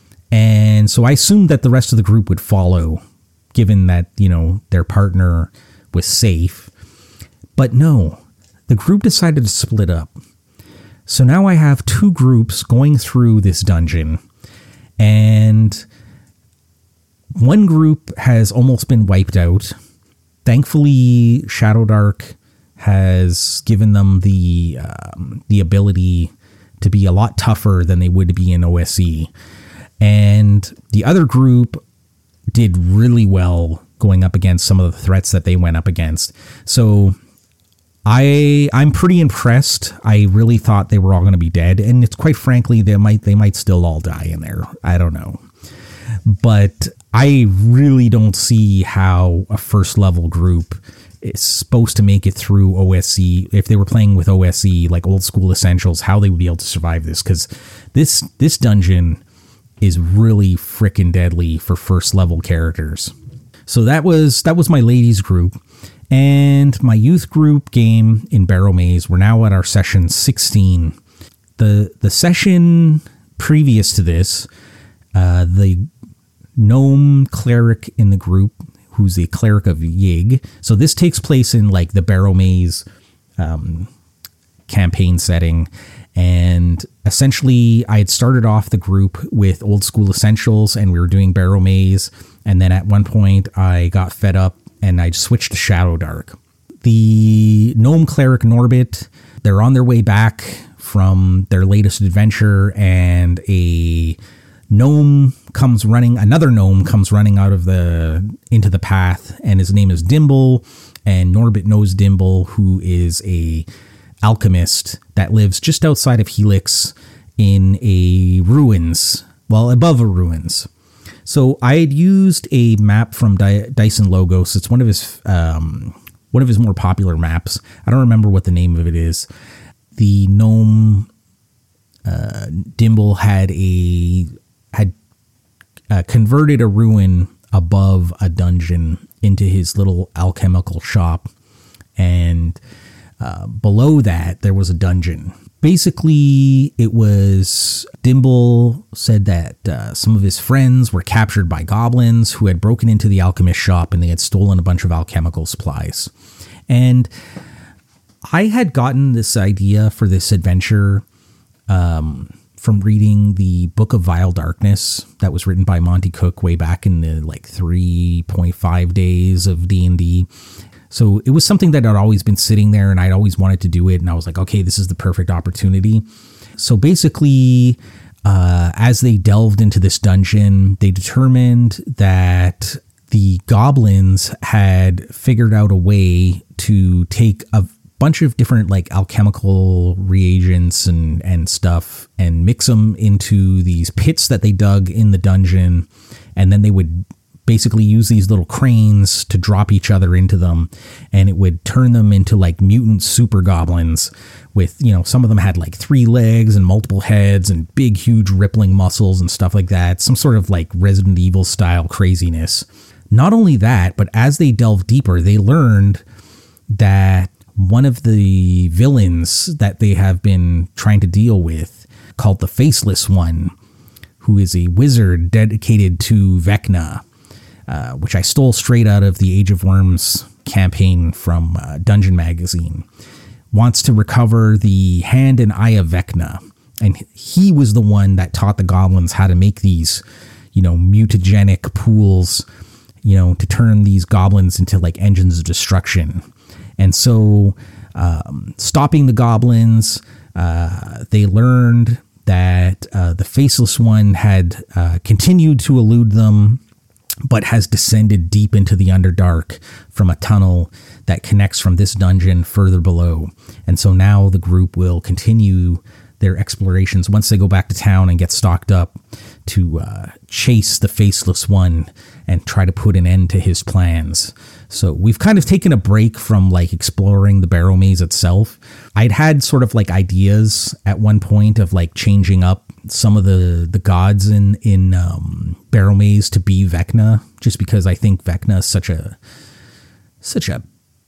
And so I assumed that the rest of the group would follow, given that, you know, their partner was safe. But no, the group decided to split up. So now I have two groups going through this dungeon. And one group has almost been wiped out. Thankfully, Shadowdark has given them the um, the ability to be a lot tougher than they would be in O S E. And the other group did really well going up against some of the threats that they went up against. So I I'm pretty impressed. I really thought they were all going to be dead, and it's quite frankly they might they might still all die in there. I don't know. But I really don't see how a first level group is supposed to make it through O S E. If they were playing with O S E, like old school essentials, how they would be able to survive this. Because this this dungeon is really freaking deadly for first level characters. So that was that was my ladies group. And my youth group game in Barrow Maze, we're now at our session sixteen. The the session previous to this, uh, the gnome cleric in the group, who's the cleric of Yig. So this takes place in like the Barrow Maze um, campaign setting. And essentially I had started off the group with old school essentials and we were doing Barrow Maze. And then at one point I got fed up and I switched to Shadow Dark. The gnome cleric Norbit, they're on their way back from their latest adventure, and a gnome comes running, another gnome comes running out of the, into the path, and his name is Dimble, and Norbit knows Dimble, who is a alchemist that lives just outside of Helix in a ruins, well, above a ruins. So I had used a map from Dy- Dyson Logos. It's one of his um, one of his more popular maps. I don't remember what the name of it is. The gnome uh, Dimble had a had uh, converted a ruin above a dungeon into his little alchemical shop, and uh, below that there was a dungeon. Basically, it was Dimble said that uh, some of his friends were captured by goblins who had broken into the alchemist shop and they had stolen a bunch of alchemical supplies. And I had gotten this idea for this adventure um, from reading the Book of Vile Darkness that was written by Monty Cook way back in the like three point five days of D and D. So it was something that had always been sitting there and I'd always wanted to do it. And I was like, okay, this is the perfect opportunity. So basically, uh, as they delved into this dungeon, they determined that the goblins had figured out a way to take a bunch of different like alchemical reagents and, and stuff and mix them into these pits that they dug in the dungeon. And then they would basically use these little cranes to drop each other into them, and it would turn them into like mutant super goblins with, you know, some of them had like three legs and multiple heads and big, huge rippling muscles and stuff like that. Some sort of like Resident Evil style craziness. Not only that, but as they delved deeper, they learned that one of the villains that they have been trying to deal with, called the Faceless One, who is a wizard dedicated to Vecna, Uh, which I stole straight out of the Age of Worms campaign from uh, Dungeon Magazine, wants to recover the hand and eye of Vecna. And he was the one that taught the goblins how to make these, you know, mutagenic pools, you know, to turn these goblins into like engines of destruction. And so um, stopping the goblins, uh, they learned that uh, the Faceless One had uh, continued to elude them, but has descended deep into the Underdark from a tunnel that connects from this dungeon further below. And so now the group will continue their explorations once they go back to town and get stocked up to uh, chase the Faceless One and try to put an end to his plans. So we've kind of taken a break from like exploring the Barrow Maze itself. I'd had sort of like ideas at one point of like changing up some of the, the gods in, in um, Barrow Maze to be Vecna, just because I think Vecna is such a, such a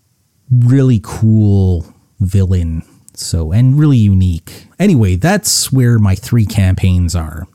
really cool villain. So, and really unique. Anyway, that's where my three campaigns are.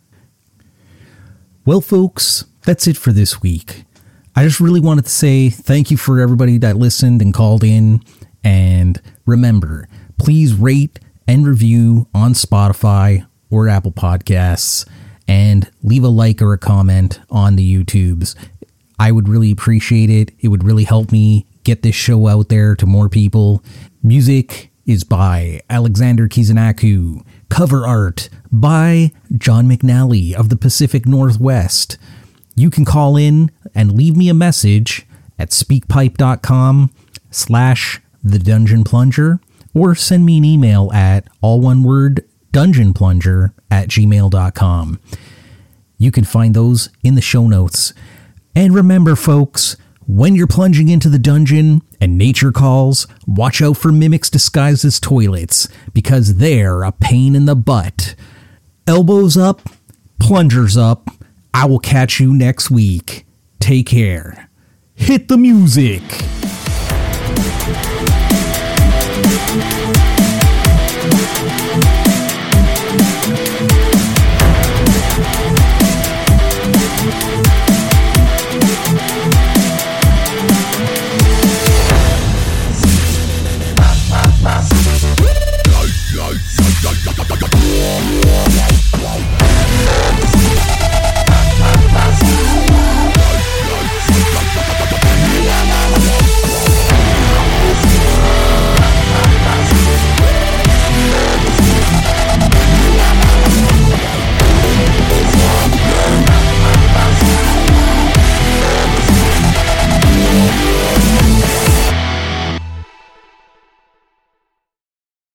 Well, folks, that's it for this week. I just really wanted to say thank you for everybody that listened and called in. And remember, please rate and review on Spotify or Apple Podcasts, and leave a like or a comment on the YouTubes. I would really appreciate it. It would really help me get this show out there to more people. Music is by Alexander Kizanaku. Cover art by John McNally of the Pacific Northwest. You can call in and leave me a message at speakpipe.com slash the Dungeon Plunger, or send me an email at all one word dungeonplunger at gmail dot com. You can find those in the show notes. And remember, folks, when you're plunging into the dungeon and nature calls, watch out for mimics disguised as toilets, because they're a pain in the butt. Elbows up, plungers up. I will catch you next week. Take care. Hit the music.